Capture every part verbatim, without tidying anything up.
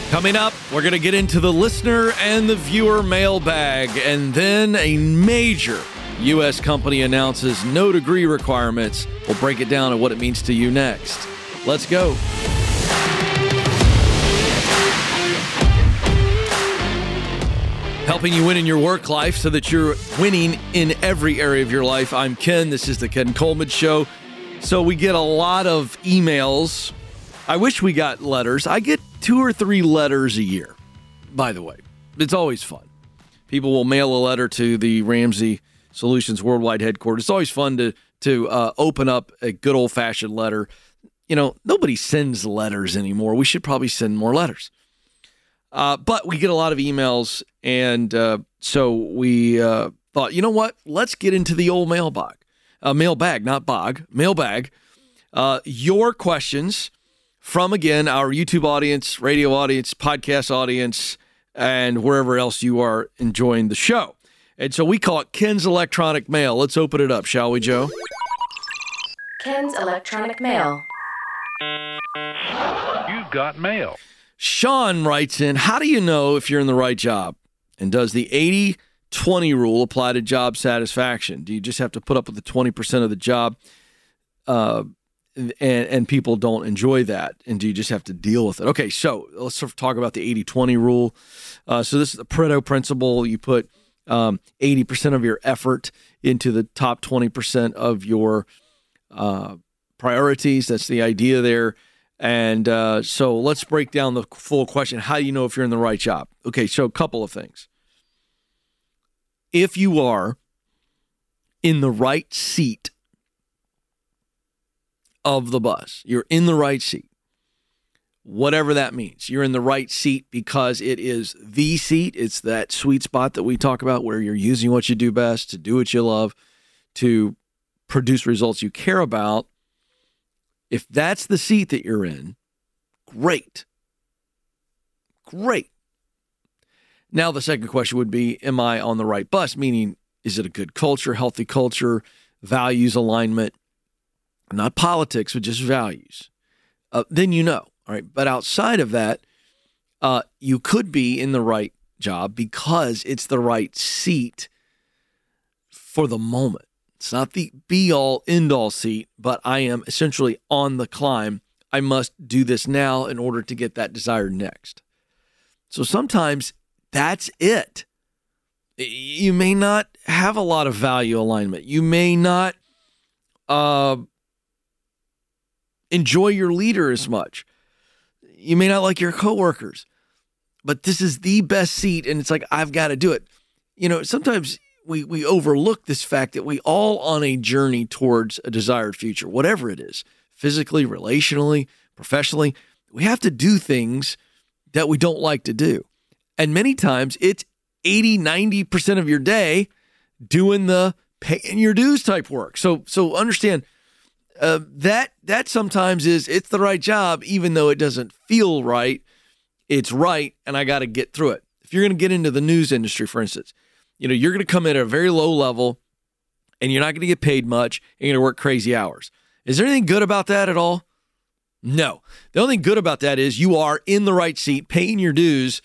Coming up, we're going to get into the listener and the viewer mailbag, and then a major U S company announces no degree requirements. We'll break it down and what it means to you next. Let's go. Helping you win in your work life so that you're winning in every area of your life. I'm Ken. This is the Ken Coleman Show. So we get a lot of emails. I wish we got letters. I get two or three letters a year, by the way. It's always fun. People will mail a letter to the Ramsey Solutions Worldwide headquarters. It's always fun to to uh, open up a good old-fashioned letter. You know, nobody sends letters anymore. We should probably send more letters. Uh, but we get a lot of emails, and uh, so we uh, thought, you know what? Let's get into the old mailbag. Uh, mailbag, not bog. Mailbag. Uh, your questions from, again, our YouTube audience, radio audience, podcast audience, and wherever else you are enjoying the show. And so we call it Ken's Electronic Mail. Let's open it up, shall we, Joe? Ken's Electronic Mail. You've got mail. Sean writes in, how do you know if you're in the right job? And does the eighty twenty rule apply to job satisfaction? Do you just have to put up with the twenty percent of the job uh, and, and people don't enjoy that? And do you just have to deal with it? Okay, so let's sort of talk about the eighty twenty rule. Uh, so this is the Pareto principle. You put um, eighty percent of your effort into the top twenty percent of your uh, priorities. That's the idea there. And uh, so let's break down the full question. How do you know if you're in the right job? Okay, so a couple of things. If you are in the right seat of the bus, you're in the right seat, whatever that means. You're in the right seat because it is the seat. It's that sweet spot that we talk about where you're using what you do best to do what you love, to produce results you care about. If that's the seat that you're in, great. Great. Now, the second question would be, am I on the right bus? Meaning, is it a good culture, healthy culture, values alignment? Not politics, but just values. Uh, then you know. All right. But outside of that, uh, you could be in the right job because it's the right seat for the moment. It's not the be-all, end-all seat, but I am essentially on the climb. I must do this now in order to get that desired next. So sometimes that's it. You may not have a lot of value alignment. You may not uh, enjoy your leader as much. You may not like your coworkers, but this is the best seat, and it's like, I've got to do it. You know, sometimes we we overlook this fact that we all on a journey towards a desired future, whatever it is, physically, relationally, professionally. We have to do things that we don't like to do. And many times it's eighty, ninety percent of your day doing the paying your dues type work. So so understand uh, that that sometimes is, it's the right job, even though it doesn't feel right. It's right, and I got to get through it. If you're going to get into the news industry, for instance, you know, you're going to come in at a very low level and you're not going to get paid much and you're going to work crazy hours. Is there anything good about that at all? No. The only thing good about that is you are in the right seat, paying your dues,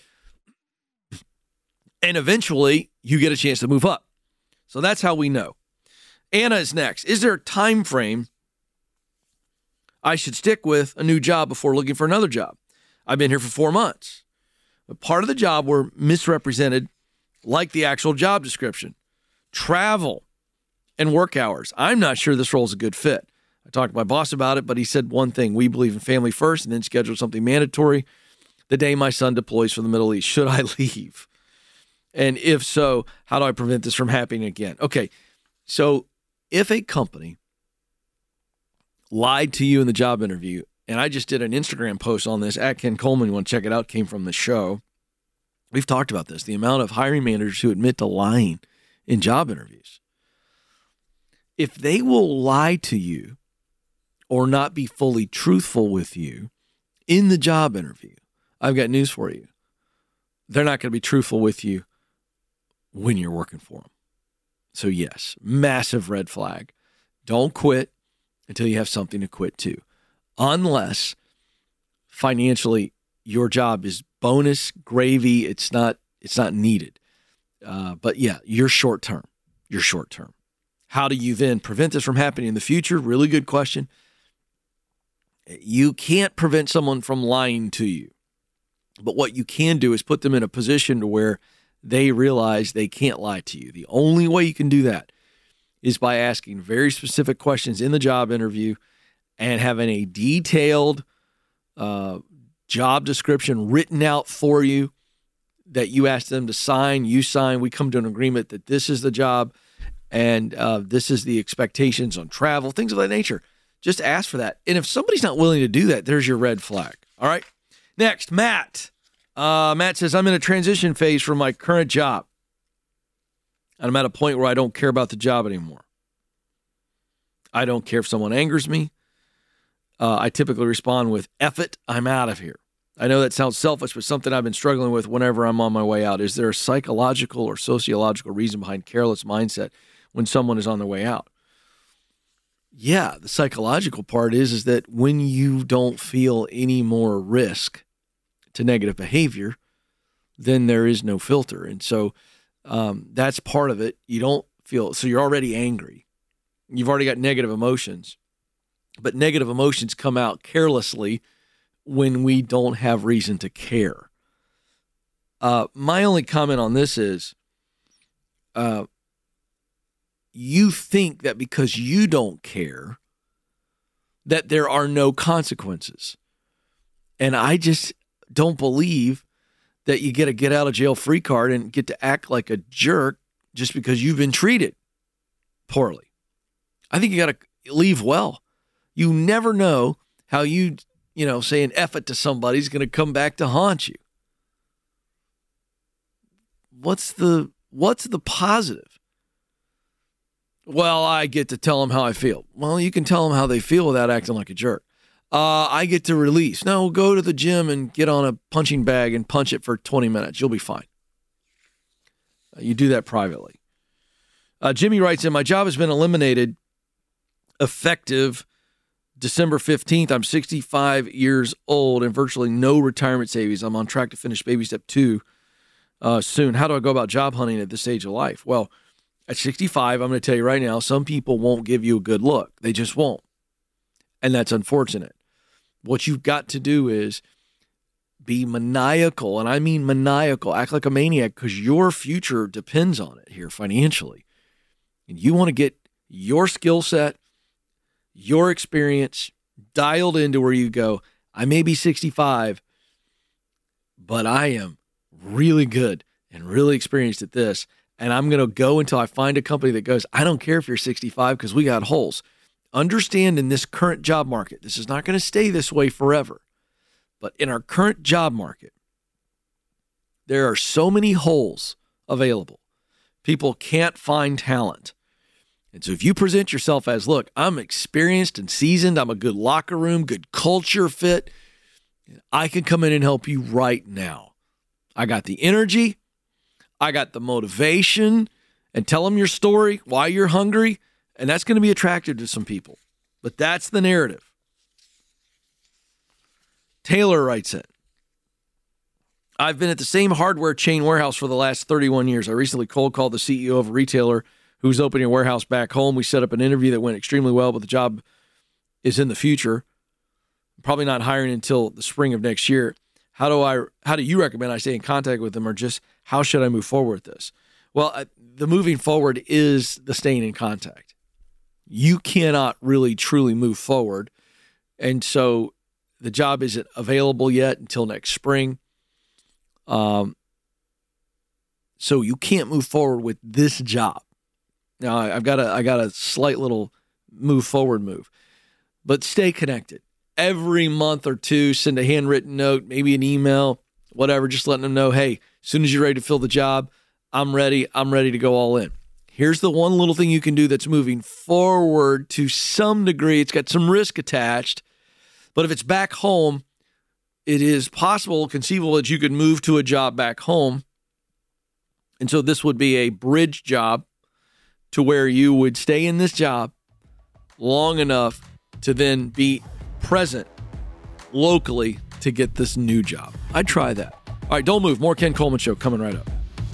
and eventually you get a chance to move up. So that's how we know. Anna is next. Is there a time frame I should stick with a new job before looking for another job? I've been here for four months. But part of the job were misrepresented, like the actual job description. Travel and work hours. I'm not sure this role is a good fit. I talked to my boss about it, but he said one thing: we believe in family first, and then schedule something mandatory the day my son deploys for the Middle East. Should I leave? And if so, how do I prevent this from happening again? Okay, so if a company lied to you in the job interview, and I just did an Instagram post on this, at Ken Coleman, you want to check it out, came from the show. We've talked about this, the amount of hiring managers who admit to lying in job interviews. If they will lie to you or not be fully truthful with you in the job interview, I've got news for you. They're not going to be truthful with you when you're working for them. So yes, massive red flag. Don't quit until you have something to quit to, unless financially your job is bonus gravy. It's not, it's not needed. Uh, but yeah, you're short term. You're short term. How do you then prevent this from happening in the future? Really good question. You can't prevent someone from lying to you. But what you can do is put them in a position to where they realize they can't lie to you. The only way you can do that is by asking very specific questions in the job interview and having a detailed uh, job description written out for you that you ask them to sign, you sign, we come to an agreement that this is the job and uh, this is the expectations on travel, things of that nature. Just ask for that. And if somebody's not willing to do that, there's your red flag. All right. Next, Matt. Uh, Matt says, I'm in a transition phase from my current job. And I'm at a point where I don't care about the job anymore. I don't care if someone angers me. Uh, I typically respond with, F it, I'm out of here. I know that sounds selfish, but something I've been struggling with whenever I'm on my way out. Is there a psychological or sociological reason behind careless mindset when someone is on their way out? Yeah, the psychological part is, is that when you don't feel any more risk to negative behavior, then there is no filter. And so um, that's part of it. You don't feel, so you're already angry. You've already got negative emotions. But negative emotions come out carelessly when we don't have reason to care. Uh, my only comment on this is, uh, you think that because you don't care, that there are no consequences. And I just don't believe that you get a get out of jail free card and get to act like a jerk just because you've been treated poorly. I think you got to leave well. You never know how you, you know, saying F it to somebody is going to come back to haunt you. What's the, what's the positive? Well, I get to tell them how I feel. Well, you can tell them how they feel without acting like a jerk. Uh, I get to release. No, go to the gym and get on a punching bag and punch it for twenty minutes. You'll be fine. Uh, you do that privately. Uh, Jimmy writes in, my job has been eliminated effective December fifteenth. I'm sixty-five years old and virtually no retirement savings. I'm on track to finish baby step two uh, soon. How do I go about job hunting at this stage of life? Well, at sixty-five, I'm going to tell you right now, some people won't give you a good look. They just won't. And that's unfortunate. What you've got to do is be maniacal, and I mean maniacal. Act like a maniac because your future depends on it here financially. And you want to get your skill set, your experience dialed into where you go, I may be sixty-five, but I am really good and really experienced at this. And I'm going to go until I find a company that goes, I don't care if you're sixty-five because we got holes. Understand in this current job market, this is not going to stay this way forever. But in our current job market, there are so many holes available. People can't find talent. And so if you present yourself as, look, I'm experienced and seasoned, I'm a good locker room, good culture fit, I can come in and help you right now. I got the energy, I got the motivation, and tell them your story, why you're hungry, and that's going to be attractive to some people. But that's the narrative. Taylor writes in, I've been at the same hardware chain warehouse for the last thirty-one years. I recently cold called the C E O of a retailer who's opening a warehouse back home. We set up an interview that went extremely well, but the job is in the future. Probably not hiring until the spring of next year. How do I? How do you recommend I stay in contact with them, or just how should I move forward with this? Well, I, the moving forward is the staying in contact. You cannot really truly move forward, and so the job isn't available yet until next spring. Um, so you can't move forward with this job. Now I've got a I got a slight little move forward move, but stay connected. Every month or two, send a handwritten note, maybe an email, whatever, just letting them know, hey, as soon as you're ready to fill the job, I'm ready. I'm ready to go all in. Here's the one little thing you can do that's moving forward to some degree. It's got some risk attached, but if it's back home, it is possible, conceivable that you could move to a job back home. And so this would be a bridge job to where you would stay in this job long enough to then be present locally to get this new job. I'd try that. All right, don't move. More Ken Coleman Show coming right up.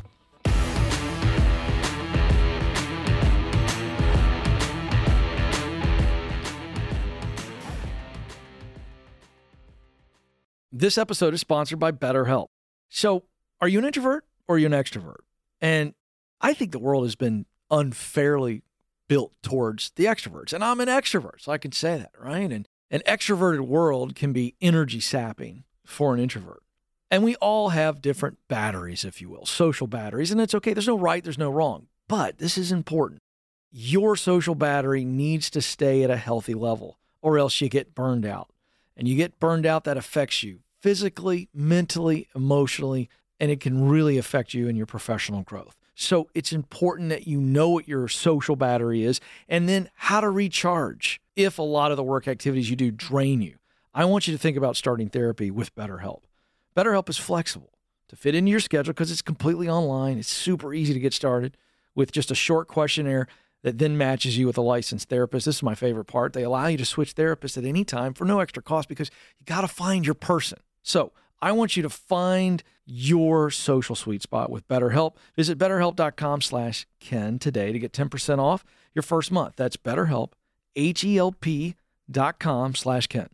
This episode is sponsored by BetterHelp. So, are you an introvert or are you an extrovert? And I think the world has been unfairly built towards the extroverts. And I'm an extrovert, so I can say that, right? And an extroverted world can be energy sapping for an introvert. And we all have different batteries, if you will, social batteries. And it's okay. There's no right, there's no wrong. But this is important. Your social battery needs to stay at a healthy level, or else you get burned out. And you get burned out, that affects you physically, mentally, emotionally, and it can really affect you in your professional growth. So it's important that you know what your social battery is and then how to recharge if a lot of the work activities you do drain you. I want you to think about starting therapy with BetterHelp. BetterHelp is flexible to fit into your schedule because it's completely online. It's super easy to get started with just a short questionnaire that then matches you with a licensed therapist. This is my favorite part. They allow you to switch therapists at any time for no extra cost because you got to find your person. So I want you to find your social sweet spot with BetterHelp. Visit betterhelp.com slash Ken today to get ten percent off your first month. That's BetterHelp, H-E-L-P dot com slash Ken.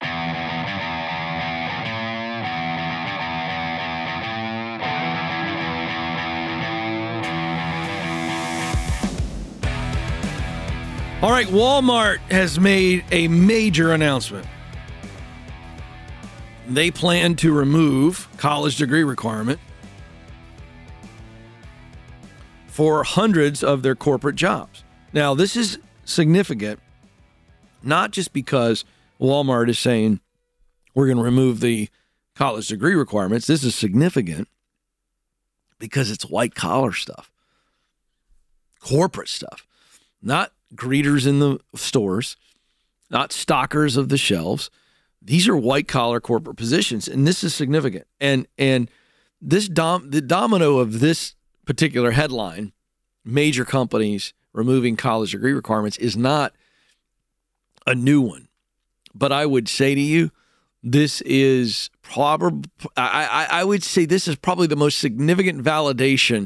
All right, Walmart has made a major announcement. They plan to remove college degree requirement for hundreds of their corporate jobs. Now, this is significant, not just because Walmart is saying we're going to remove the college degree requirements. This is significant because it's white collar stuff, corporate stuff, not greeters in the stores, not stockers of the shelves. These are white-collar corporate positions, and this is significant. And and this dom- the domino of this particular headline, major companies removing college degree requirements, is not a new one. But I would say to you, this is probably, I, I, I would say this is probably the most significant validation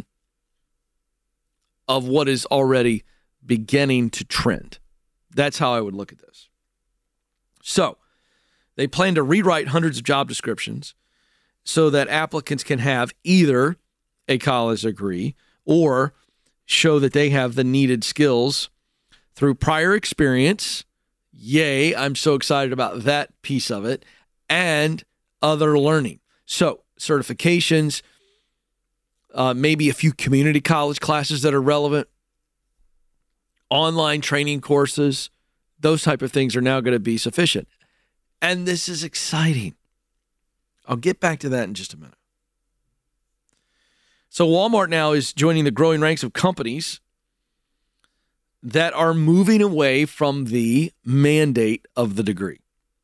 of what is already beginning to trend. That's how I would look at this. So, they plan to rewrite hundreds of job descriptions so that applicants can have either a college degree or show that they have the needed skills through prior experience. Yay, I'm so excited about that piece of it. And other learning. So certifications, uh, maybe a few community college classes that are relevant, online training courses, those type of things are now going to be sufficient. And this is exciting. I'll get back to that in just a minute. So Walmart now is joining the growing ranks of companies that are moving away from the mandate of the degree.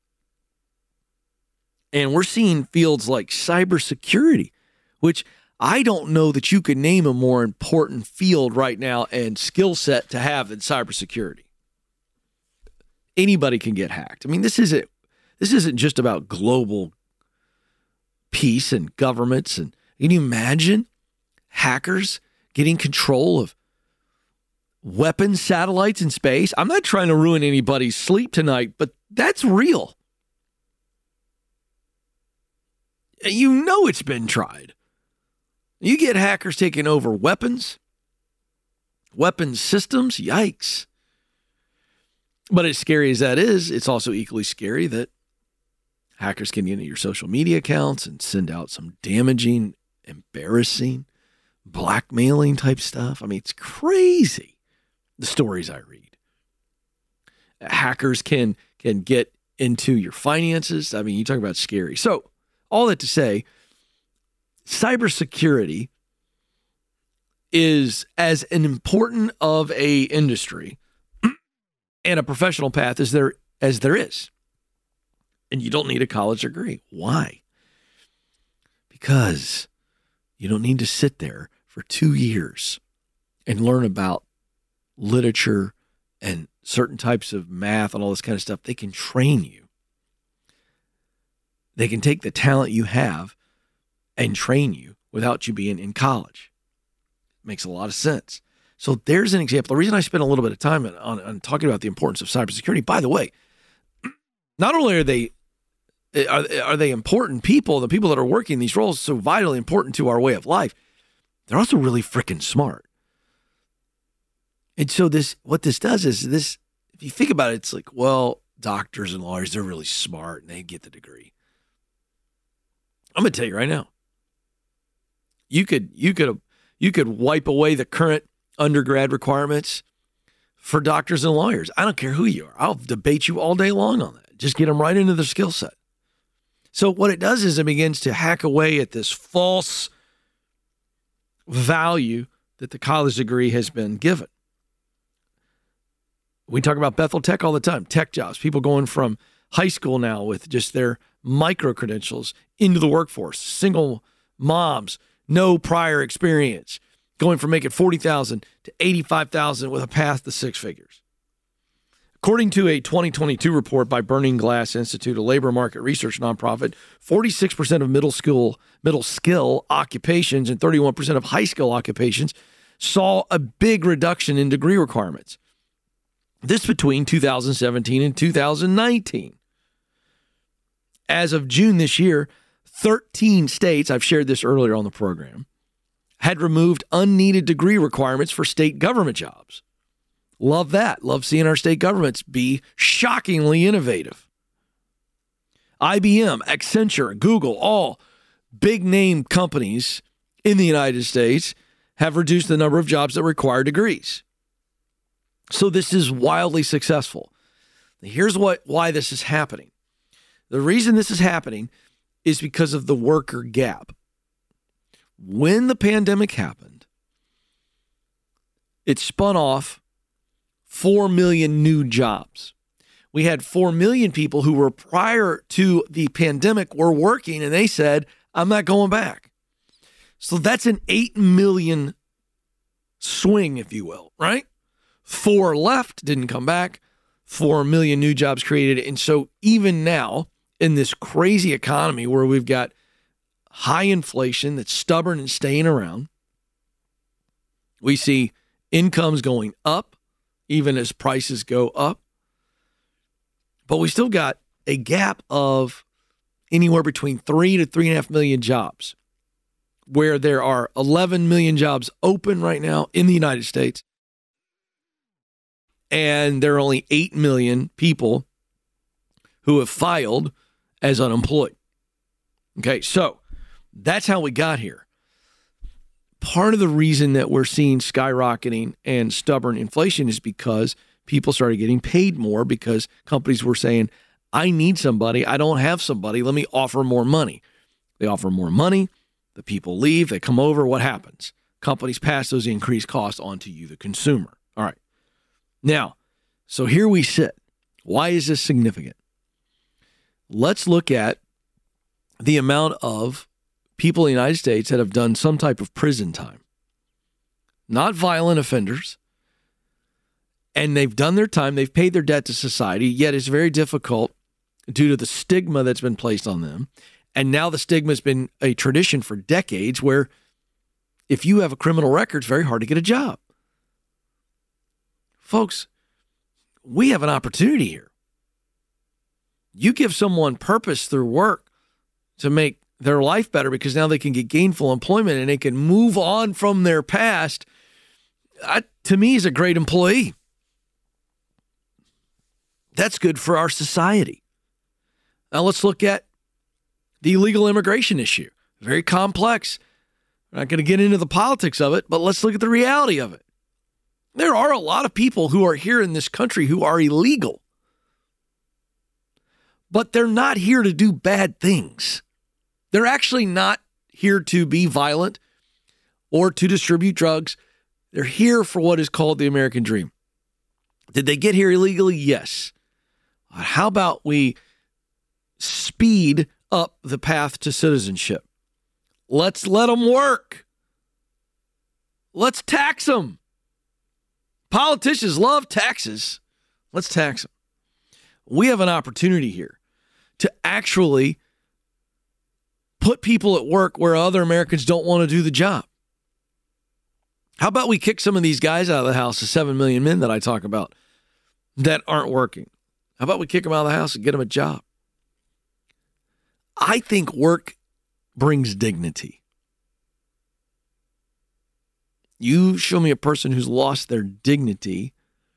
And we're seeing fields like cybersecurity, which I don't know that you could name a more important field right now and skill set to have than cybersecurity. Anybody can get hacked. I mean, this isn't this isn't just about global peace and governments. And can you imagine hackers getting control of weapons satellites in space? I'm not trying to ruin anybody's sleep tonight, but that's real. You know it's been tried. You get hackers taking over weapons, weapons systems, yikes. But as scary as that is, it's also equally scary that hackers can get into your social media accounts and send out some damaging, embarrassing, blackmailing type stuff. I mean, it's crazy, the stories I read. Hackers can can get into your finances. I mean, you talk about scary. So all that to say, cybersecurity is as an important of a industry and a professional path as there as there is. And you don't need a college degree. Why? Because you don't need to sit there for two years and learn about literature and certain types of math and all this kind of stuff. They can train you. they can take the talent you have and train you without you being in college. Makes a lot of sense. So there's an example. The reason I spent a little bit of time on, on talking about the importance of cybersecurity, by the way, not only are they are, are they important people, the people that are working these roles, so vitally important to our way of life, they're also really freaking smart. And so this, what this does is this, if you think about it, it's like, well, doctors and lawyers, they're really smart and they get the degree. I'm going to tell you right now, you could, you could, you could wipe away the current undergrad requirements for doctors and lawyers. I don't care who you are. I'll debate you all day long on that. Just get them right into their skill set. So what it does is it begins to hack away at this false value that the college degree has been given. We talk about Bethel Tech all the time, tech jobs, people going from high school now with just their micro credentials into the workforce, single moms, no prior experience, going from making forty thousand dollars to eighty-five thousand dollars with a path to six figures. According to a twenty twenty-two report by Burning Glass Institute, a labor market research nonprofit, forty-six percent of middle school, middle skill occupations and thirty-one percent of high skill occupations saw a big reduction in degree requirements. This between two thousand seventeen and two thousand nineteen. As of June this year, thirteen states, I've shared this earlier on the program, had removed unneeded degree requirements for state government jobs. Love that. Love seeing our state governments be shockingly innovative. I B M, Accenture, Google, all big name companies in the United States have reduced the number of jobs that require degrees. So this is wildly successful. Here's what why this is happening. The reason this is happening is because of the worker gap. When the pandemic happened, it spun off four million new jobs. We had four million people who were prior to the pandemic were working and they said, I'm not going back. So that's an eight million swing, if you will, right? Four left, didn't come back. Four million new jobs created. And so even now in this crazy economy where we've got high inflation that's stubborn and staying around, we see incomes going up even as prices go up. But we still got a gap of anywhere between three to three and a half million jobs, where there are eleven million jobs open right now in the United States. And there are only eight million people who have filed as unemployed. Okay, so that's how we got here. Part of the reason that we're seeing skyrocketing and stubborn inflation is because people started getting paid more because companies were saying, I need somebody. I don't have somebody. Let me offer more money. They offer more money. The people leave. They come over. What happens? Companies pass those increased costs on to you, the consumer. All right. Now, so here we sit. Why is this significant? Let's look at the amount of people in the United States that have done some type of prison time. Not violent offenders. And they've done their time. They've paid their debt to society, yet it's very difficult due to the stigma that's been placed on them. And now the stigma has been a tradition for decades where if you have a criminal record, it's very hard to get a job. Folks, we have an opportunity here. You give someone purpose through work to make their life better because now they can get gainful employment and they can move on from their past. That, to me, is a great employee. That's good for our society. Now let's look at the illegal immigration issue. Very complex. We're not going to get into the politics of it, but let's look at the reality of it. There are a lot of people who are here in this country who are illegal, but they're not here to do bad things. They're actually not here to be violent or to distribute drugs. They're here for what is called the American dream. Did they get here illegally? Yes. How about we speed up the path to citizenship? Let's let them work. Let's tax them. Politicians love taxes. Let's tax them. We have an opportunity here to actually put people at work where other Americans don't want to do the job. How about we kick some of these guys out of the house, the seven million men that I talk about that aren't working? How about we kick them out of the house and get them a job? I think work brings dignity. You show me a person who's lost their dignity,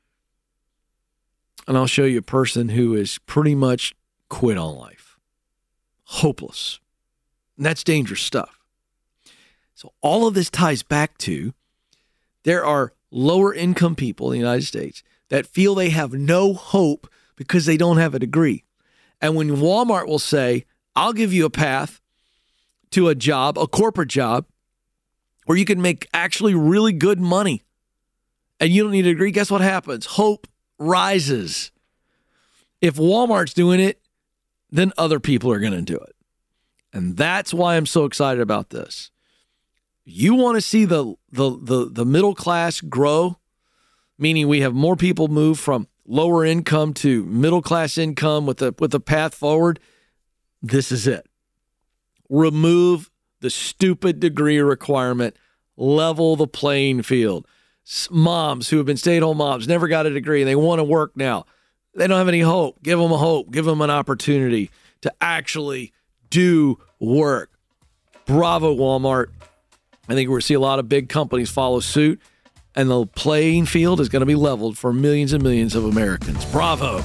and I'll show you a person who is pretty much quit on life. Hopeless. And that's dangerous stuff. So all of this ties back to there are lower income people in the United States that feel they have no hope because they don't have a degree. And when Walmart will say, I'll give you a path to a job, a corporate job, where you can make actually really good money and you don't need a degree, guess what happens? Hope rises. If Walmart's doing it, then other people are going to do it. And that's why I'm so excited about this. You want to see the, the the the middle class grow, meaning we have more people move from lower income to middle class income with a with a path forward. This is it. Remove the stupid degree requirement. Level the playing field. Moms who have been stay-at-home moms never got a degree. They want to work now. They don't have any hope. Give them a hope. Give them an opportunity to actually do work. Bravo, Walmart. I think we're going to see a lot of big companies follow suit, and the playing field is going to be leveled for millions and millions of Americans. Bravo.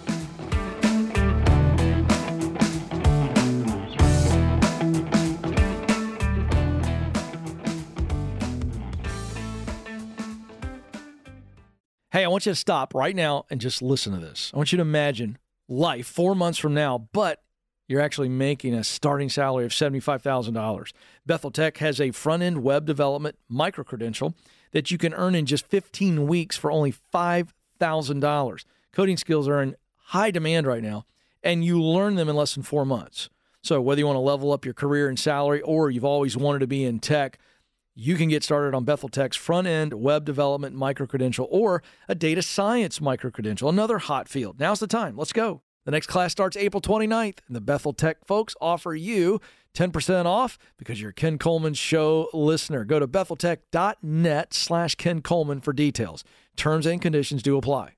Hey, I want you to stop right now and just listen to this. I want you to imagine life four months from now, but you're actually making a starting salary of seventy-five thousand dollars. Bethel Tech has a front-end web development micro-credential that you can earn in just fifteen weeks for only five thousand dollars. Coding skills are in high demand right now, and you learn them in less than four months. So whether you want to level up your career and salary or you've always wanted to be in tech, you can get started on Bethel Tech's front-end web development micro-credential or a data science micro-credential, another hot field. Now's the time. Let's go. The next class starts April twenty-ninth, and the Bethel Tech folks offer you ten percent off because you're a Ken Coleman Show listener. Go to betheltech.net slash Ken Coleman for details. Terms and conditions do apply.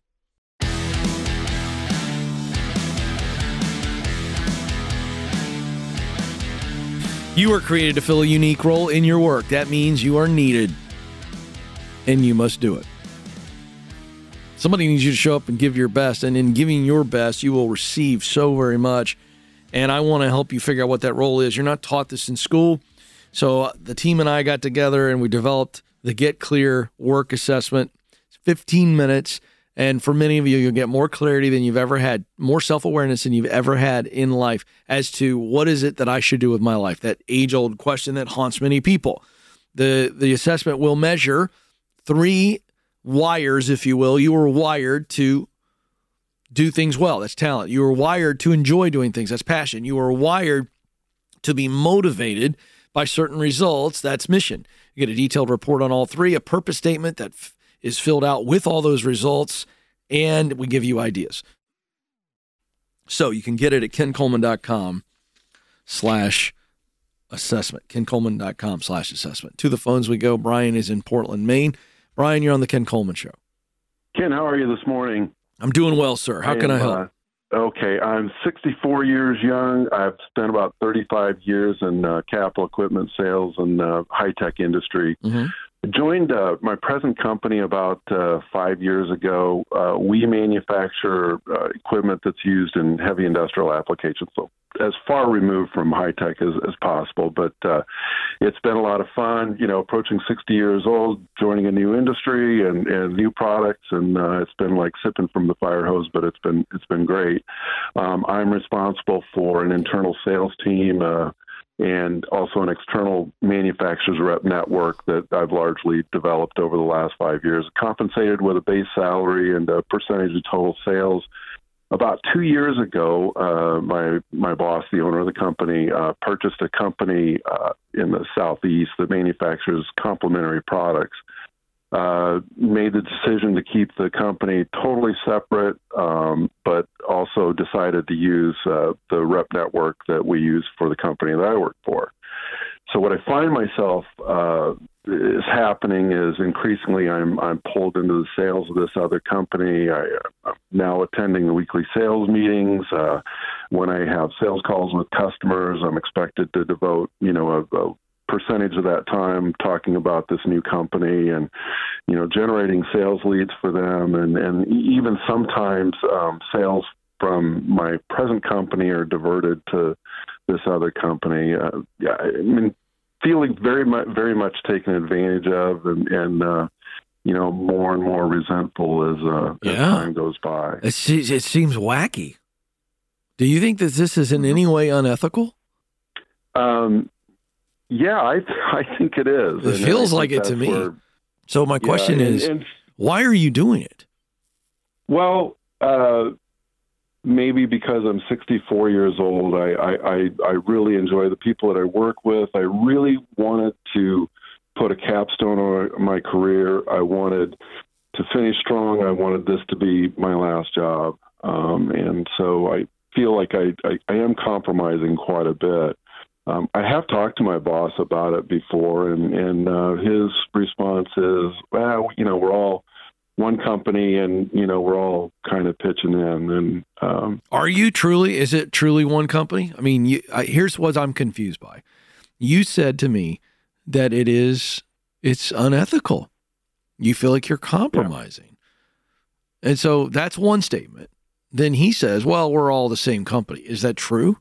You were created to fill a unique role in your work. That means you are needed, and you must do it. Somebody needs you to show up and give your best, and in giving your best, you will receive so very much, and I want to help you figure out what that role is. You're not taught this in school, so the team and I got together, and we developed the Get Clear Work Assessment. It's fifteen minutes, and for many of you, you'll get more clarity than you've ever had, more self-awareness than you've ever had in life as to what is it that I should do with my life, that age-old question that haunts many people. The, the assessment will measure three wires, if you will. You were wired to do things well. That's talent. You were wired to enjoy doing things. That's passion. You were wired to be motivated by certain results. That's mission. You get a detailed report on all three, a purpose statement that f- is filled out with all those results, and we give you ideas. So you can get it at kencoleman.com slash assessment. kencoleman.com slash assessment. To the phones we go. Brian is in Portland, Maine. Brian, you're on the Ken Coleman Show. Ken, how are you this morning? I'm doing well, sir. How I can am, I help? Uh, okay, I'm sixty-four years young. I've spent about thirty-five years in uh, capital equipment sales and uh, high-tech industry. Mm-hmm. I joined uh, my present company about uh, five years ago. Uh, we manufacture uh, equipment that's used in heavy industrial applications, so as far removed from high-tech as, as possible. But uh, it's been a lot of fun, you know, approaching sixty years old, joining a new industry and, and new products, and uh, it's been like sipping from the fire hose, but it's been it's been great. Um, I'm responsible for an internal sales team, uh, and also an external manufacturers rep network that I've largely developed over the last five years, compensated with a base salary and a percentage of total sales. About two years ago, uh, my my boss, the owner of the company, uh, purchased a company uh, in the Southeast that manufactures complementary products. uh, made the decision to keep the company totally separate, um, but also decided to use uh, the rep network that we use for the company that I work for. So what I find myself uh, is happening is increasingly I'm I'm pulled into the sales of this other company. I, I'm now attending the weekly sales meetings. Uh, when I have sales calls with customers, I'm expected to devote, you know, a, a percentage of that time talking about this new company and, you know, generating sales leads for them. And, and even sometimes um, sales from my present company are diverted to this other company. Uh, yeah, I mean, feeling very much, very much taken advantage of, and, and uh, you know, more and more resentful as, uh, yeah. as time goes by. It, se- it seems wacky. Do you think that this is in any way unethical? Um, yeah, I I think it is. It and feels like it to me. Where, so my question yeah, and, is, and, why are you doing it? Well, uh, maybe because I'm sixty-four years old, I, I, I really enjoy the people that I work with. I really wanted to put a capstone on my career. I wanted to finish strong. I wanted this to be my last job. Um, and so I feel like I, I, I am compromising quite a bit. Um, I have talked to my boss about it before, and, and uh, his response is, well, you know, we're all one company, and, you know, we're all kind of pitching in. And um, are you truly, is it truly one company? I mean, you, I, here's what I'm confused by. You said to me that it is, it's unethical. You feel like you're compromising. Yeah. And so that's one statement. Then he says, well, we're all the same company. Is that true?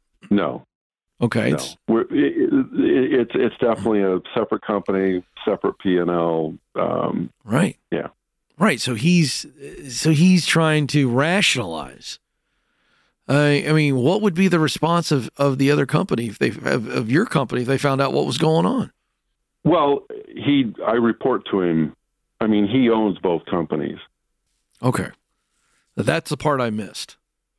No. Okay. No. We're, it, it, it's, it's definitely a separate company, separate P and L. Um, right. Yeah. Right. So he's so he's trying to rationalize. Uh, I mean, what would be the response of, of the other company if they of, of your company if they found out what was going on? Well, he I report to him. I mean, he owns both companies. Okay, that's the part I missed.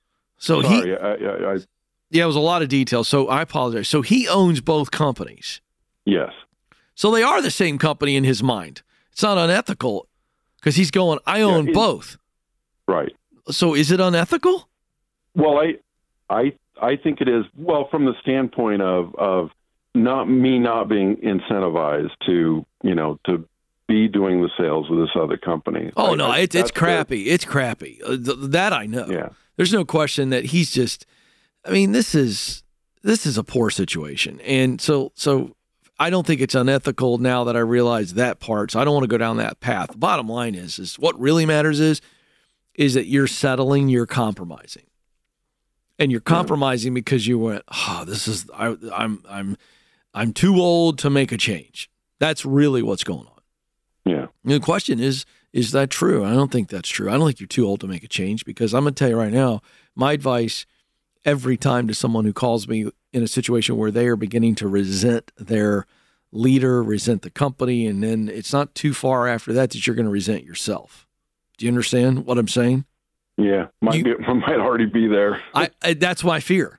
So Sorry, he, I, I, I, yeah, it was a lot of detail. So I apologize. So he owns both companies. Yes. So they are the same company in his mind. It's not unethical. Because he's going, I own yeah, both. Right. So is it unethical? Well, I, I, I think it is. Well, from the standpoint of of not me not being incentivized to, you know, to be doing the sales with this other company. Oh I, no, I, it's it's crappy. It's crappy. Uh, th- that I know. Yeah. There's no question that he's just. I mean, this is this is a poor situation, and so so. I don't think it's unethical now that I realize that part, so I don't want to go down that path. The bottom line is, is what really matters is, is that you're settling, you're compromising. And you're compromising because you went, oh, this is, I, I'm, I'm, I'm too old to make a change. That's really what's going on. Yeah. And the question is, is that true? I don't think that's true. I don't think you're too old to make a change, because I'm going to tell you right now, my advice every time to someone who calls me in a situation where they are beginning to resent their leader, resent the company, and then it's not too far after that that you're going to resent yourself. Do you understand what I'm saying? Yeah, might you, be, might already be there. I, I that's my fear.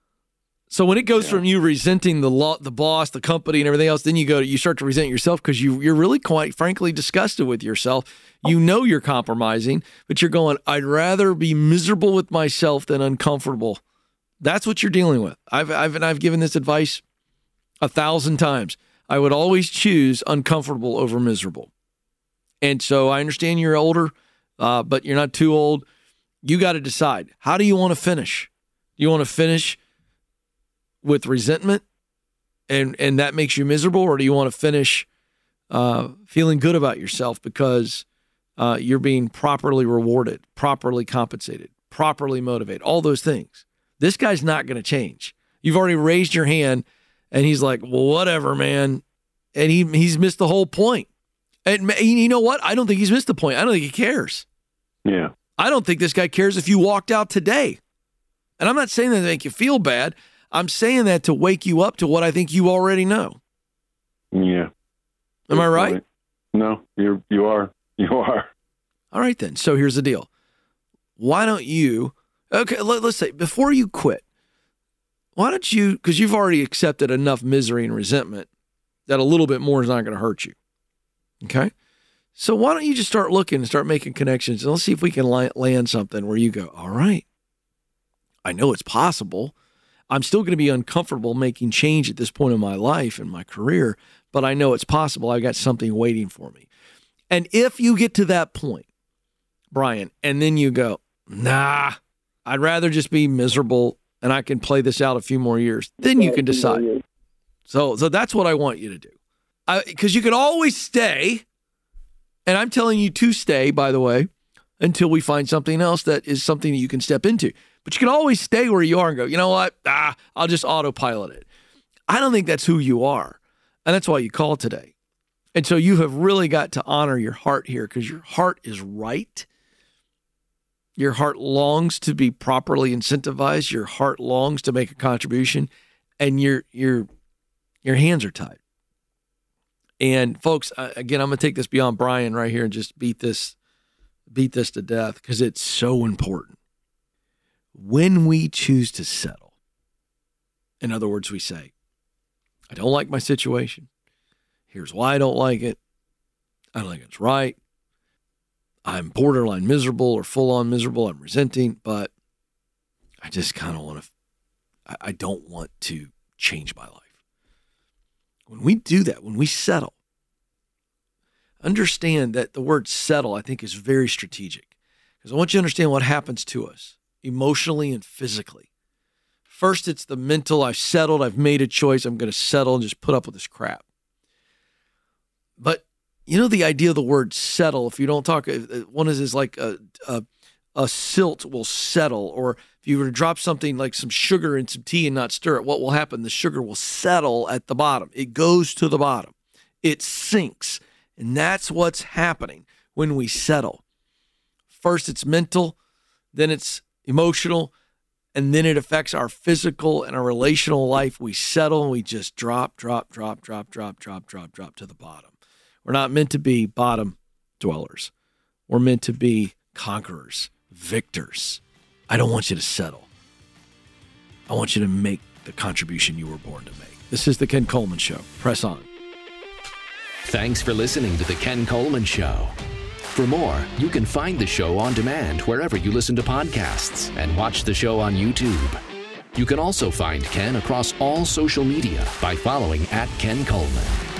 So when it goes yeah. from you resenting the law, the boss, the company, and everything else, then you go to, you start to resent yourself because you you're really quite frankly disgusted with yourself. You know you're compromising, but you're going, I'd rather be miserable with myself than uncomfortable. That's what you're dealing with. I've I've and I've given this advice a thousand times. I would always choose uncomfortable over miserable. And so I understand you're older, uh, but you're not too old. You got to decide, how do you want to finish? Do you want to finish with resentment and and that makes you miserable, or do you want to finish uh, feeling good about yourself because uh, you're being properly rewarded, properly compensated, properly motivated, all those things? This guy's not going to change. You've already raised your hand, and he's like, well, whatever, man. And he he's missed the whole point. And you know what? I don't think he's missed the point. I don't think he cares. Yeah. I don't think this guy cares if you walked out today. And I'm not saying that to make you feel bad. I'm saying that to wake you up to what I think you already know. Yeah. Am I right? No, you you are. You are. All right, then. So here's the deal. Why don't you, okay, let, let's say, before you quit, why don't you, because you've already accepted enough misery and resentment that a little bit more is not going to hurt you. Okay? So why don't you just start looking and start making connections, and let's see if we can land something where you go, all right, I know it's possible. I'm still going to be uncomfortable making change at this point in my life and my career, but I know it's possible. I've got something waiting for me. And if you get to that point, Brian, and then you go, nah, I'd rather just be miserable and I can play this out a few more years, then you can decide. So, so that's what I want you to do. Because you can always stay, and I'm telling you to stay, by the way, until we find something else that is something that you can step into. But you can always stay where you are and go, you know what? Ah, I'll just autopilot it. I don't think that's who you are. And that's why you called today. And so you have really got to honor your heart here, because your heart is right. Your heart longs to be properly incentivized. Your heart longs to make a contribution, and your your your hands are tied. And folks, again, I'm going to take this beyond Brian right here and just beat this beat this to death, because it's so important. When we choose to settle, in other words, we say, I don't like my situation. Here's why I don't like it. I don't think it's right. I'm borderline miserable or full-on miserable. I'm resenting, but I just kind of want to, I don't want to change my life. When we do that, when we settle, understand that the word settle, I think, is very strategic, because I want you to understand what happens to us emotionally and physically. First, it's the mental, I've settled, I've made a choice, I'm going to settle and just put up with this crap. But you know, the idea of the word settle, if you don't talk, one is, is like a, a, a silt will settle, or if you were to drop something like some sugar in some tea and not stir it, what will happen? The sugar will settle at the bottom. It goes to the bottom. It sinks. And that's what's happening when we settle. First, it's mental, then it's emotional, and then it affects our physical and our relational life. We settle and we just drop, drop, drop, drop, drop, drop, drop, drop to the bottom. We're not meant to be bottom dwellers. We're meant to be conquerors, victors. I don't want you to settle. I want you to make the contribution you were born to make. This is the Ken Coleman Show. Press on. Thanks for listening to the Ken Coleman Show. For more, you can find the show on demand wherever you listen to podcasts and watch the show on YouTube. You can also find Ken across all social media by following at Ken Coleman.